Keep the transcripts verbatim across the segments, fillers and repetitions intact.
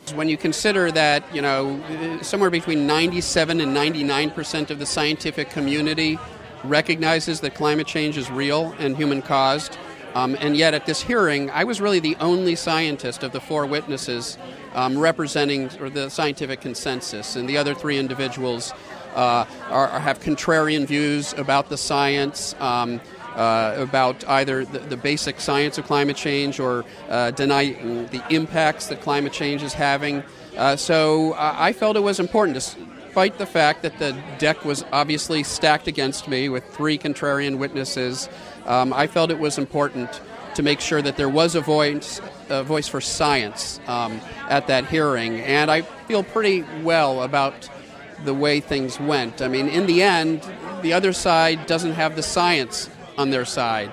When you consider that, you know, somewhere between ninety-seven and ninety-nine percent of the scientific community recognizes that climate change is real and human-caused, um, and yet at this hearing, I was really the only scientist of the four witnesses um, representing or the scientific consensus, and the other three individuals uh, are, have contrarian views about the science, um, Uh, about either the, the basic science of climate change or uh, denying the impacts that climate change is having. Uh, so uh, I felt it was important, despite the fact that the deck was obviously stacked against me with three contrarian witnesses. Um, I felt it was important to make sure that there was a voice, a voice for science um, at that hearing. And I feel pretty well about the way things went. I mean, in the end, the other side doesn't have the science on their side,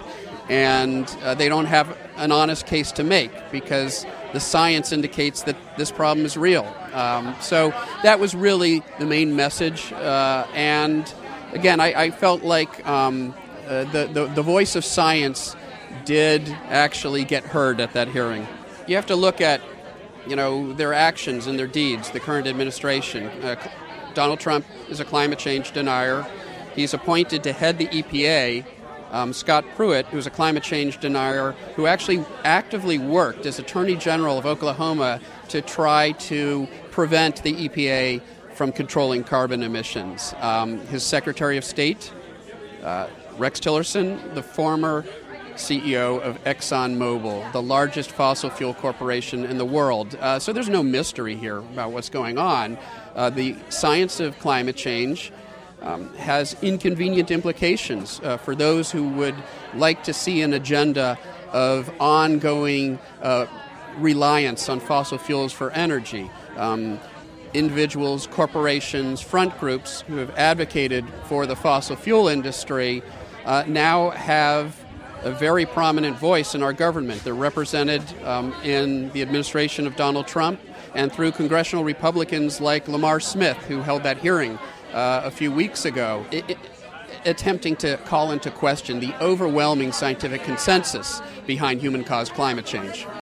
and uh, they don't have an honest case to make because the science indicates that this problem is real. Um, so that was really the main message, uh, and again, I, I felt like um, uh, the, the, the voice of science did actually get heard at that hearing. You have to look at, you know, their actions and their deeds, the current administration. Uh, Donald Trump is a climate change denier. He's appointed to head the E P A Um, Scott Pruitt, who's a climate change denier, who actually actively worked as Attorney General of Oklahoma to try to prevent the E P A from controlling carbon emissions. Um, his Secretary of State, uh, Rex Tillerson, the former C E O of ExxonMobil, the largest fossil fuel corporation in the world. Uh, so there's no mystery here about what's going on. Uh, the science of climate change Um, has inconvenient implications uh, for those who would like to see an agenda of ongoing uh, reliance on fossil fuels for energy. Um, individuals, corporations, front groups who have advocated for the fossil fuel industry uh, now have a very prominent voice in our government. They're represented um, in the administration of Donald Trump and through congressional Republicans like Lamar Smith, who held that hearing Uh, a few weeks ago, it, it, attempting to call into question the overwhelming scientific consensus behind human-caused climate change.